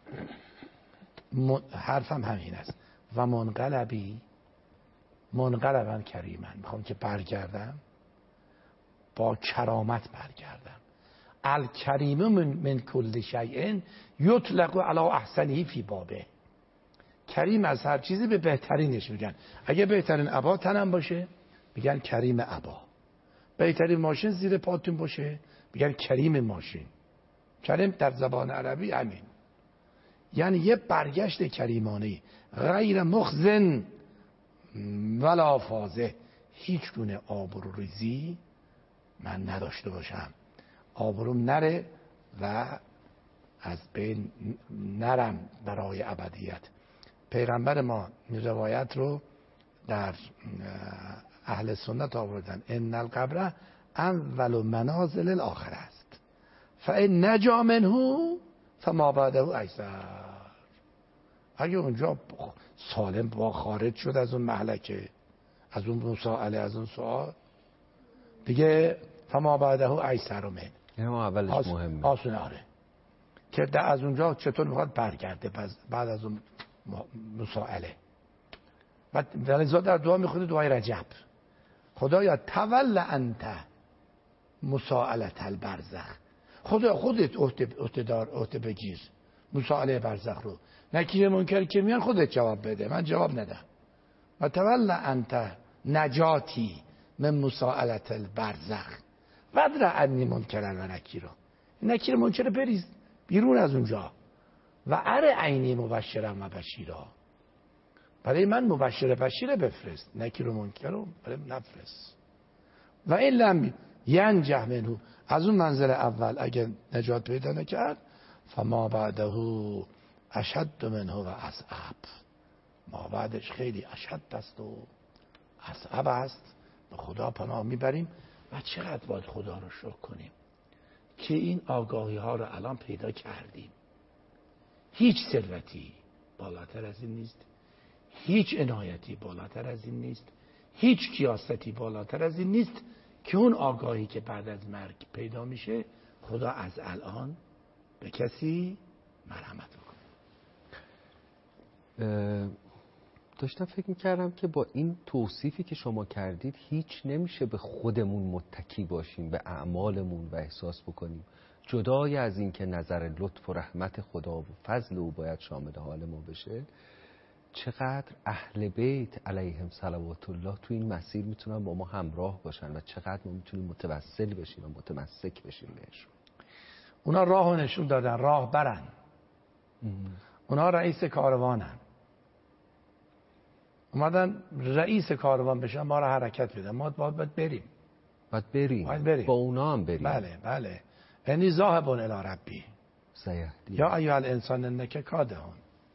حرفم همین است. و منقلبی منقلبا کریمن. میخوام که برگردم با کرامت برگردم. الکریم من, من کل شیء یطلق علی احسنه فی بابه. کریم از هر چیزی به بهترینش میگن. اگه بهترین عبا تنم باشه میگن کریم عبا، بهترین ماشین زیر پاتون باشه میگن کریم ماشین. کریم در زبان عربی همین، یعنی یه برگشت کریمانه، غیر مخزن ولا فاضح. هیچ گونه آبروریزی من نداشته باشم، آبروم نره و از بین نرم برای ابدیت. پیغمبر ما این روایت رو در اهل سنت آوردن، ان القبر اول منازل الاخره است فان نجا منه فما بعده ایسر. اگه اونجا سالم با خارج شد از اون مهلکه، از اون مسائله، از اون سوال، دیگه فما بعده ایسر من، اینم اولش آس... مهمه، آسونه. آره که از اونجا چطور میخواد برگرده بعد از اون مسائله. و ولذا در دعا میخونه دعای رجب، خدایا تول انت مسائلت البرزخ. خدا خودت عهده‌دار عهده بگیر مسائله برزخ رو، نکیر منکر که میان خودت جواب بده، من جواب ندم. و تول انت نجاتی من مسائلت البرزخ ودر عنی منکر و نکیرا. نکیر منکر بریز بیرون از اونجا. و اره عینی مبشرم و بشیرا، برای من مبشر بشیر بفرست، نکیر و منکر رو برای من نفرست. و این لم ینجح منه، از اون منزل اول اگر نجات پیدا نکرد، فما بعده اشد منه و اصعب، ما بعدش خیلی اشد است و اصعب است. به خدا پناه میبریم. و چقدر باید خدا رو شکر کنیم که این آگاهی ها رو الان پیدا کردیم. هیچ ثروتی بالاتر از این نیست، هیچ عنایتی بالاتر از این نیست، هیچ کیاستی بالاتر از این نیست که اون آگاهی که بعد از مرگ پیدا میشه خدا از الان به کسی مرحمت بکنه. داشتم فکر میکردم که با این توصیفی که شما کردید هیچ نمیشه به خودمون متکی باشیم، به اعمالمون و احساس بکنیم جدای از این که نظر لطف و رحمت خدا و فضل او باید شامل حال ما بشه. چقدر اهل بیت علیهم صلوات الله تو این مسیر میتونن با ما همراه باشن و چقدر ما میتونیم متوسل بشیم و متمسک بشیم بهشون. اونا راهو نشون دادن، راه برن. اونا رئیس کاروانن، اومدن رئیس کاروان بشن، ما را حرکت بدن. ما باید بریم باید بریم, باید بریم. با اونا هم بریم. بله بله. انی ذاهب الی ربی سیهدی یا ایها الانسان انک کادحون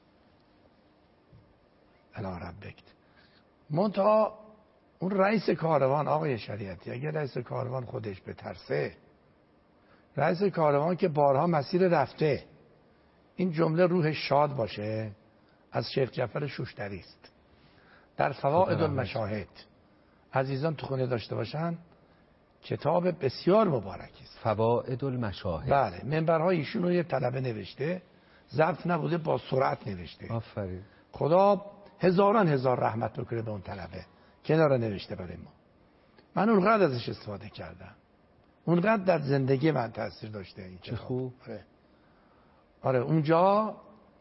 الی ربک. منتها اون رئیس کاروان آقای شریعتی، اگر رئیس کاروان خودش بترسه، رئیس کاروان که بارها مسیر رفته، این جمله روح شاد باشه، از شیخ جعفر شوشتری است در فوائد المشاهد. عزیزان تو خونه داشته باشن، کتاب بسیار مبارکی است. فوائد المشاهد. بله، منبرهای ایشون رو یه طلبه نوشته، ضبط نبوده، با سرعت نوشته. آفرین. خدا هزاران هزار رحمت بکنه به اون طلبه که اینا رو نوشته برای ما. من اونقدر ازش استفاده کردم، اونقدر در زندگی من تاثیر داشته این چه خوب. آره. آره اونجا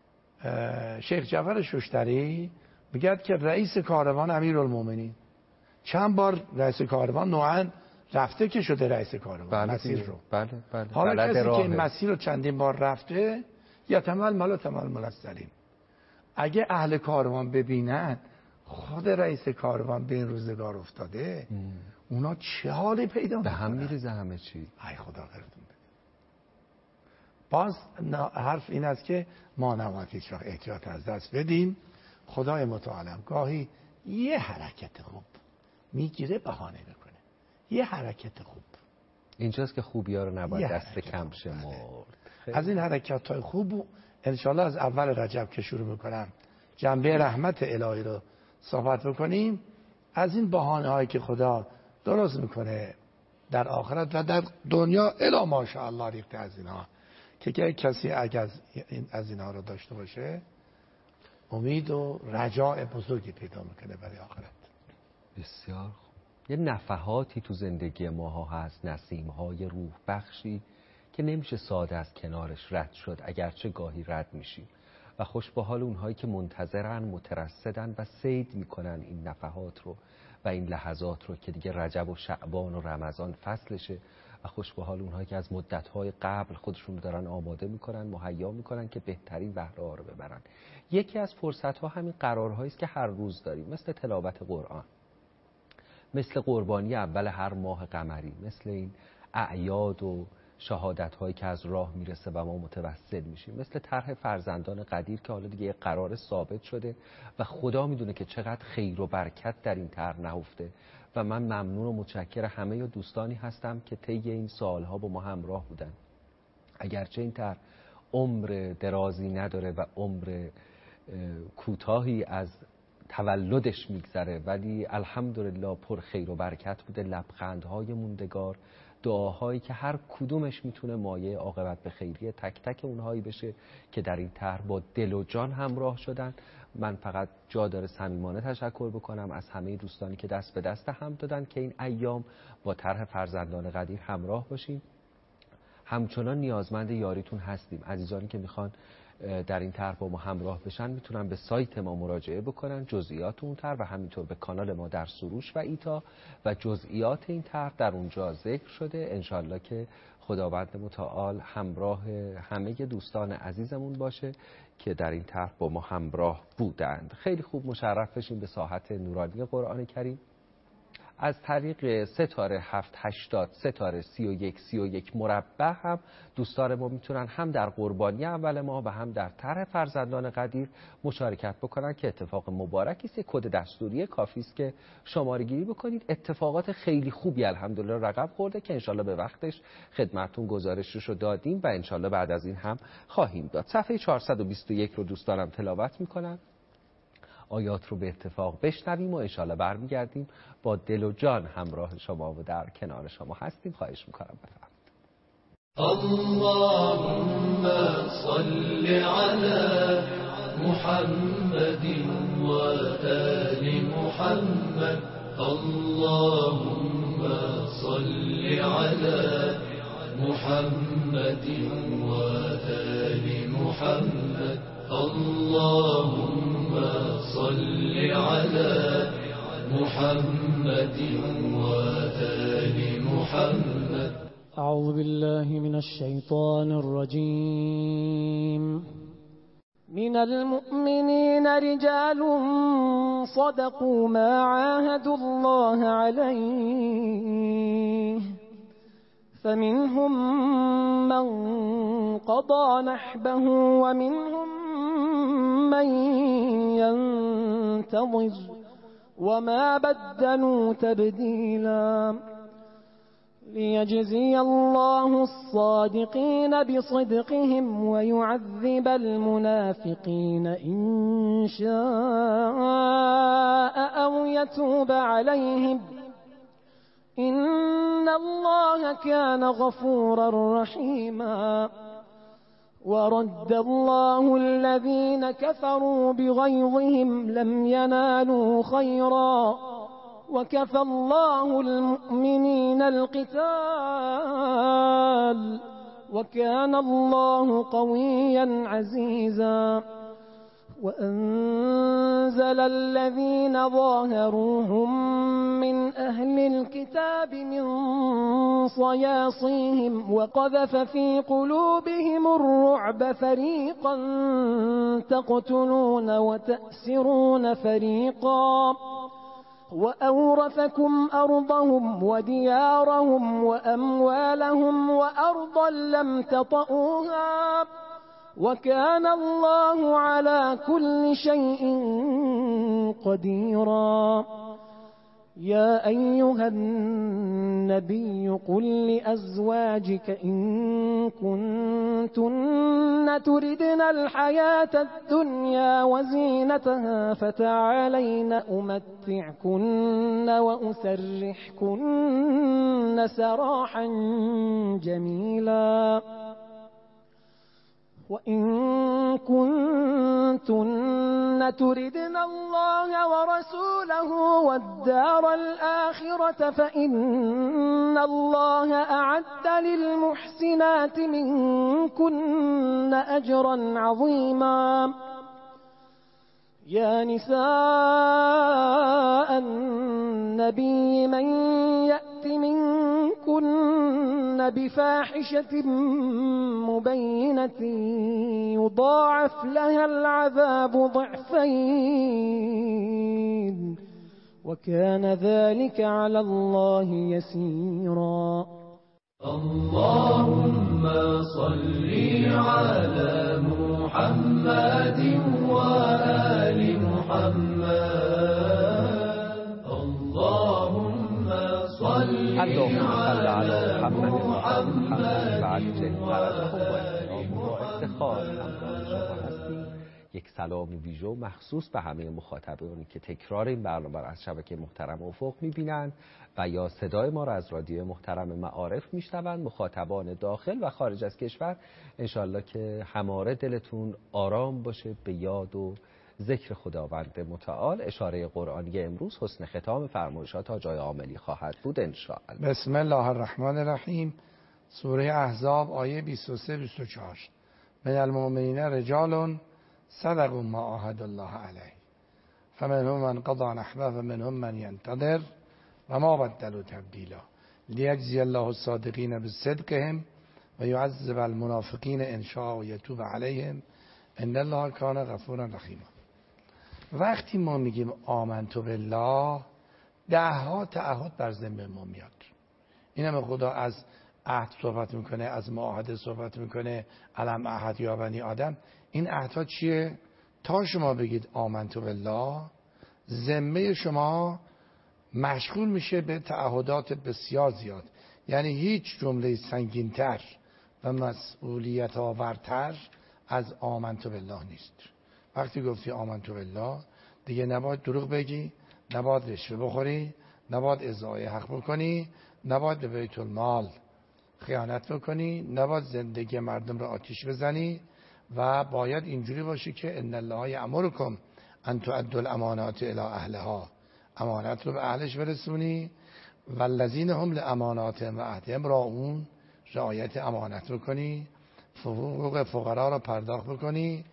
شیخ جعفر شوشتری میگه که رئیس کاروان امیرالمومنین، چند بار رئیس کاروان نوعاً رفته که شده رئیس کاروان. بله مسیر رو بله بله. حالا کسی راهه. که این مسیر رو چندین بار رفته یا تمل ملا تمل ملسلین، اگه اهل کاروان ببینن خود رئیس کاروان به این روزگار افتاده، ام. اونا چه حالی پیدا میکنن؟ به هم میریزه همه چی. ای خدا خیرتون بده. باز حرف این است که ما نباید هیچ وقت احتیاط از دست بدیم. خدای متعالم گاهی یه حرکت خوب میگیره بهانه میکنه، یه حرکت خوب. اینجاست که خوبی ها رو نباید دست کم شمرد. از این حرکت های خوب انشالله از اول رجب که شروع میکنم جنبه رحمت الهی رو صحبت بکنیم، از این بهانه هایی که خدا درست میکنه در آخرت و در دنیا الا ماشاءالله ریخته از اینها، که کسی اگر از اینها رو داشته باشه امید و رجاء بزرگی پیدا میکنه برای آخرت. بسیار خوب. یه نفحاتی تو زندگی ماها هست، نسیم‌های روح بخشی که نمیشه ساده از کنارش رد شد، اگرچه گاهی رد میشیم. و خوش به حال اونهایی که منتظرن، مترصدن و صید میکنن این نفحات رو و این لحظات رو که دیگه رجب و شعبان و رمضان فصلشه. و خوش به حال اونهایی که از مدت‌های قبل خودشون رو دارن آماده میکنن، مهیا میکنن که بهترین بهره‌ها رو ببرن. یکی از فرصت‌ها همین قرارهایی است که هر روز داریم، مثل تلاوت قرآن، مثل قربانی اول هر ماه قمری، مثل این اعیاد و شهادت هایی که از راه میرسه و ما متوسل میشیم، مثل طرح فرزندان قدیر که حالا دیگه قرار ثابت شده و خدا میدونه که چقدر خیر و برکت در این طرح نهفته. و من ممنون و متشکر همه دوستانی هستم که طی این سالها با ما همراه بودن. اگرچه این طرح عمر درازی نداره و عمر کوتاهی از تولدش میگذره، ولی الحمدلله پر خیر و برکت بوده. لبخندهای موندگار، دعاهایی که هر کدومش میتونه مایه عاقبت به خیریه تک تک اونهایی بشه که در این طرح با دل و جان همراه شدن. من فقط جا داره صمیمانه تشکر بکنم از همه دوستانی که دست به دست هم دادن که این ایام با طرح فرزندان قدیر همراه باشیم. همچنان نیازمند یاریتون هستیم، عزیزانی که میخوان در این طرح با ما همراه بشن میتونن به سایت ما مراجعه بکنن، جزئیات اون طرح و همینطور به کانال ما در سروش و ایتا و جزئیات این طرح در اونجا ذکر شده. انشالله که خداوند متعال همراه همه دوستان عزیزمون باشه که در این طرح با ما همراه بودند. خیلی خوب مشرف بشیم به ساحت نورانی قرآن کریم. از طریق ستاره هفت هشتاد ستاره سی و یک سی و یک مربع هم دوستان ما میتونن هم در قربانی اول ما و هم در طرح فرزندان قدیر مشارکت بکنن که اتفاق مبارکی است. کد دستوری کافی است که شماره گیری بکنید. اتفاقات خیلی خوبی الحمدلله رقم خورده که انشالله به وقتش خدمتتون گزارشش رو دادیم و انشالله بعد از این هم خواهیم داد. صفحه چهارصد و بیست و یک رو دوستانم تلاوت میکنن. آیات رو به اتفاق بشنویم و انشالله برمیگردیم با دل و جان همراه شما و در کنار شما هستیم. خواهش میکنم بفرمایید. اللهم صل على محمد و آل محمد. اللهم صل على محمد و آل محمد. اللهم صل على محمد وآل محمد. أعوذ بالله من الشيطان الرجيم. من المؤمنين رجال صدقوا ما عاهدوا الله عليه فمنهم من قضى نحبه ومنهم من ينتظر وما بدلوا تبديلا. ليجزي الله الصادقين بصدقهم ويعذب المنافقين إن شاء أو يتوب عليهم إن الله كان غفورا رحيما. ورد الله الذين كفروا بغيظهم لم ينالوا خيرا وكفى الله المؤمنين القتال وكان الله قويا عزيزا. وأنزل الذين ظاهروهم من أهل الكتاب من صياصيهم وقذف في قلوبهم الرعب فريقا تقتلون وتأسرون فريقا وأورثكم أرضهم وديارهم وأموالهم وأرضا لم تطئوها وكان الله على كل شيء قديرا. يا أيها النبي قل لأزواجك إن كنتن تردن الحياة الدنيا وزينتها فتعالين أمتعكن وأسرحكن سراحا جميلا. وإن كنتن تردن الله ورسوله والدار الآخرة فإن الله أعد للمحسنات منكن أجرا عظيما. يا نساء النبي من يأت منكن بفاحشة مبينة يضاعف لها العذاب ضعفين وكان ذلك على الله يسيرا. اللهم صل على محمد وآل محمد. اللهم صل على محمد یک سلام ویژه و مخصوص به همه مخاطبانی که تکرار این برنامه را از شبکه محترم افق می‌بینند و یا صدای ما را از رادیو محترم معارف میشنوند. مخاطبان داخل و خارج از کشور انشالله که هماره دلتون آرام باشه به یاد و ذکر خداوند متعال. اشاره قرآنی امروز حسن ختام فرمایشات تا جای عاملی خواهد بود انشاءالله. بسم الله الرحمن الرحیم. سوره احزاب آیه بیست و سه بیست و چهار. من المؤمنین رجال صدقوا ما عاهدوا الله علیه فمنهم من قضى نحبه ومنهم من ينتظر وما بدلوا تبدیلا لیجزی الله الصادقین بصدقهم و یعذب المنافقین ان شاء و یتوب علیهم ان الله کان غفورا رحیما. وقتی ما میگیم آمنت بالله، ده ها تعهد بر ذمه ما میاد. این هم خدا از عهد صحبت میکنه، از معاهده صحبت میکنه، علم عهد یا بنی آدم. این عهدها چیه؟ تا شما بگید آمنت بالله، ذمه شما مشغول میشه به تعهدات بسیار زیاد. یعنی هیچ جمله سنگینتر و مسئولیت آورتر از آمنت بالله نیست. وقتی گفتی آمنت بالله، دیگه نباید دروغ بگی، نباید رشوه بخوری، نباید ازاعه حق بکنی، نباید به بیت المال خیانت بکنی، نباید زندگی مردم رو آتیش بزنی و باید اینجوری باشی که ان الله یأمرکم ان تؤدوا الامانات الی اهلها، امانت رو به اهلش برسونی. والذین هم لاماناتهم و عهدهم راعون، رعایت امانت بکنی، حقوق فقرا رو پرداخت بکنی.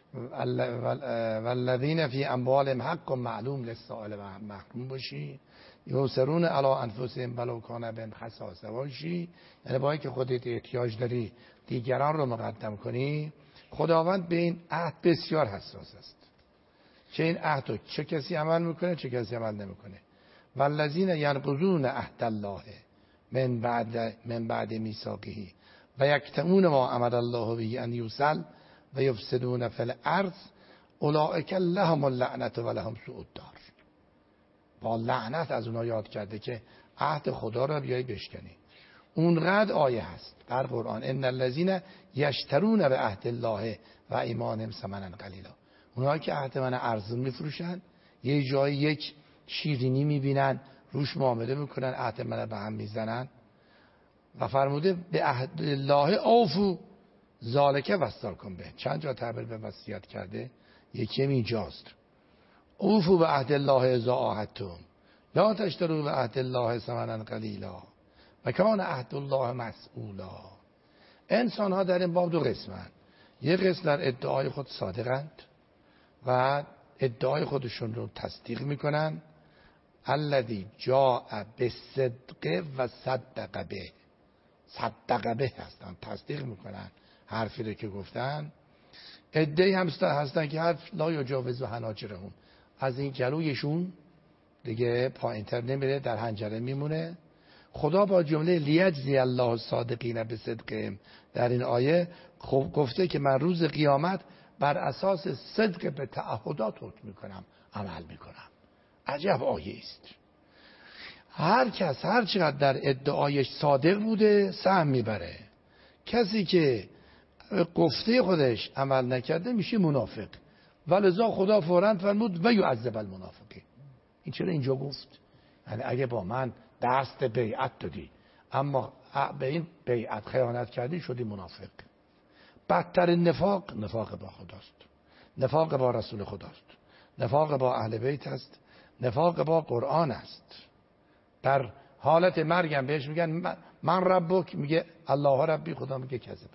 والذین فی اموالهم حق معلوم للسائل و محروم باشی. یؤثرون علی انفسهم ولو کان بهم خصاصه باشی. یعنی باید که خودت احتیاج داری دیگران رو مقدم کنی. خداوند به این عهد بسیار حساس است، چه این عهد رو چه کسی عمل میکنه چه کسی عمل نمیکنه. والذین ینقضون عهد الله من بعد من بعد میثاقه و یکتمون ما امر الله به ان یوصل و یفسدون فی الارض اولئک لهم اللعنة و لهم سوء الدار. با لعنت از اونها یاد کرده که عهد خدا را بیای بشکنی. اونقدر آیه هست در قرآن ان الذین یشترون به عهد الله و ایمانهم ثمنا قلیلا. اونها که عهد من ارزون میفروشن، یه جایی یک شیرینی میبینن روش معامله میکنن، عهد من به هم میزنن. و فرموده به عهد الله اوفو ذالک وصاکم به. چند جا تعبیر به وصیت کرده، یکی اینجاست. اوفو به عهد الله اذا عاهدتم لا تشتروا به عهد الله ثمنا قلیلا و کان عهد الله مسئولا. انسان ها در این باب دو قسمن. یک قسم در ادعای خود صادقند و ادعای خودشون رو تصدیق میکنن. الذی جاء بالصدق و صدق به، صدق به هستن، تصدیق میکنن حرفی رو که گفتن. ادعی هم هستن که حرف لا یجاوز حناجرهم، از این گلویشون دیگه پایینتر نمیره، در حنجره میمونه. خدا با جمله لیجزی الله الصادقین بصدقهم در این آیه گفته که من روز قیامت بر اساس صدق به تعهدات حکم میکنم، عمل میکنم. عجب آیه است. هر کس هر چقدر در ادعایش صادق بوده سهم میبره. کسی که گفته خودش عمل نکرده میشه منافق. ولذا خدا فوراً فرمود و یعذب المنافقین. این چرا اینجا گفت؟ یعنی اگه با من دست بیعت دادی اما به این بیعت خیانت کردی شدی منافق. بدترین نفاق نفاق با خداست، نفاق با رسول خداست، نفاق با اهل بیت است، نفاق با قرآن است. در حالت مرگم بهش میگن من ربک، میگه الله ربی، خدا میگه کذبه.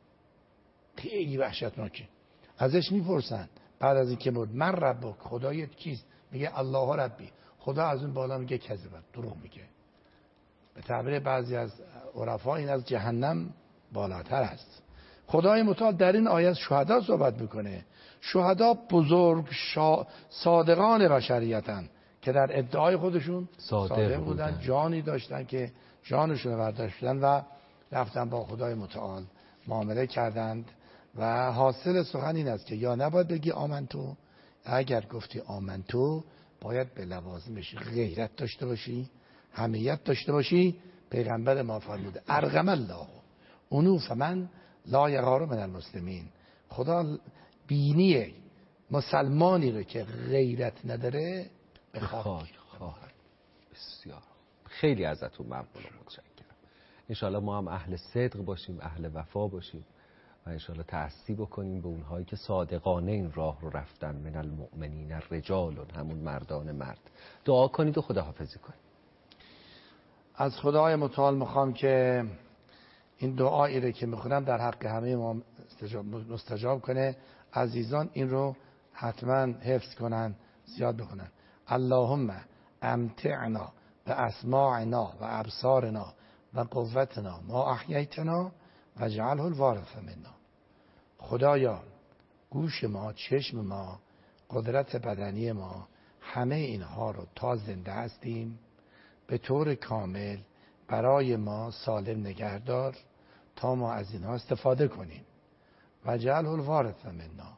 خیلی وحشتناکه. ازش میپرسن بعد از اینکه مرد من ربک، خدایت کیست؟ میگه الله ربی. خدا از اون بالا میگه کذبه، دروغ میگه. به تعبیر بعضی از عرفا این از جهنم بالاتر است. خدای متعال در این آیه شهدا صحبت میکنه. شهدا بزرگ شا... صادقان بشریتن که در ادعای خودشون صادق, صادق بودن. بودن، جانی داشتن که جانشون رو برداشتن و رفتن با خدای متعال معامله کردند. و حاصل سخن این است که یا نباید بگی آمنتو، اگر گفتی آمنتو باید به لوازمش غیرت داشته باشی، حمیت داشته باشی. پیغمبر ما فرموده ارغم الله انوف من لا یغار من المسلمین. خدا بینی مسلمانی رو که غیرت نداره به خاک خواهد. بسیار خیلی ازتون ممنونم، متشکرم. انشالله ما هم اهل صدق باشیم، اهل وفا باشیم و انشالله تأسی بکنیم به اونهایی که صادقانه این راه رو رفتن. من المؤمنین رجال، همون مردان مرد. دعا کنید و خداحافظی کنید. از خدای متعال میخوام که این دعایی رو که میخونم در حق همه ما مستجاب کنه. عزیزان این رو حتما حفظ کنن، زیاد بکنن. اللهم امتعنا به اسماعنا و ابصارنا و قوتنا ما احییتنا و اجعله الوارث منا. خدایا گوش ما، چشم ما، قدرت بدنی ما، همه اینها رو تا زنده هستیم به طور کامل برای ما سالم نگهدار تا ما از اینها استفاده کنیم. و اجعله الوارث منا،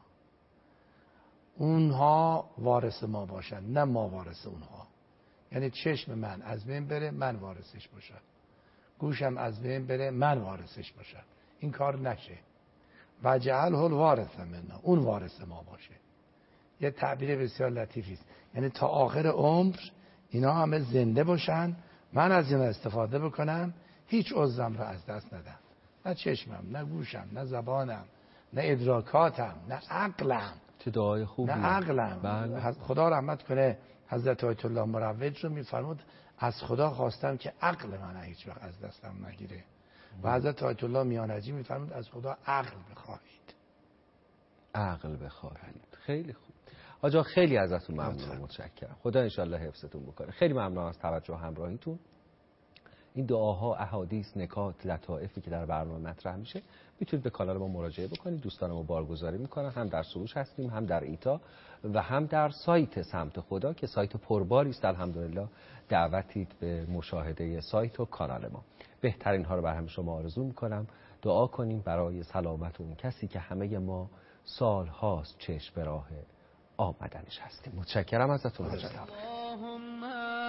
اونها وارث ما باشن نه ما وارث اونها. یعنی چشم من از بین بره من وارثش باشم، گوشم از بین بره من وارثش باشم. این کار نشه. و اجعله الوارث منا، اون وارث ما باشه. یه تعبیر بسیار لطیفی است. یعنی تا آخر عمر اینا همه زنده باشن، من از اینا استفاده بکنم، هیچ عضوم رو از دست ندم. نه چشمم، نه گوشم، نه زبانم، نه ادراکاتم، نه عقلم. چه دعای خوبی. نه عقلم. بله. خدا رحمت کنه حضرت آیت الله مروج رو میفرمود از خدا خواستم که عقل من هیچ وقت از دستم نگیره. و حضرت آیت الله میانجی میفرمود از خدا عقل بخواهید. عقل بخواهید. خیلی خوب. آجا خیلی ازتون ممنونم، متشکرم. خدا انشالله حفظتون بکنه. خیلی ممنونم از توجه و همراهیتون. این دعاها، احادیث، نکات، لطائفی که در برنامه مطرح میشه میتونید به کانال ما مراجعه بکنید. دوستان ما بارگذاری میکنن، هم در سروش هستیم، هم در ایتا و هم در سایت سمت خدا که سایت پرباری است. الحمدلله دعوتید به مشاهده سایت و کانال ما. بهترین ها رو برای شما آرزو میکنم. دعا کنیم برای سلامت اون کسی که همه ما سال هاست چشم به راه آمدنش هستیم. متشکرم ازتون. اللهم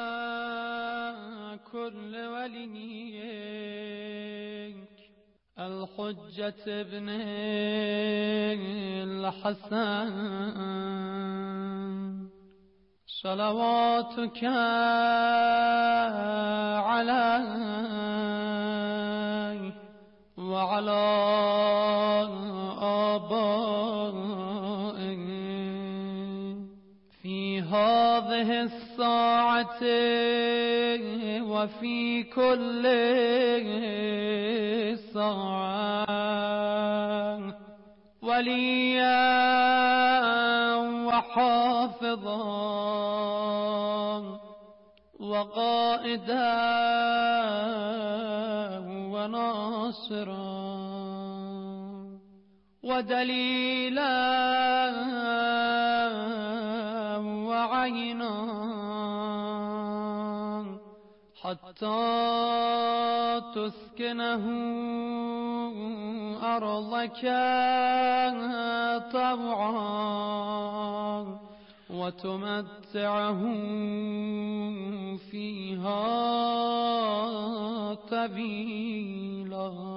كل وليك الحجة ابن الحسن صلواتك عليه وعلى آبائه في هذه الساعة وفي كل ساعة وليا وحافظا وقائدا وناصرا ودليلا وعينا حتى تسكنه أرضك طوعا وتمتعه فيها طويلا.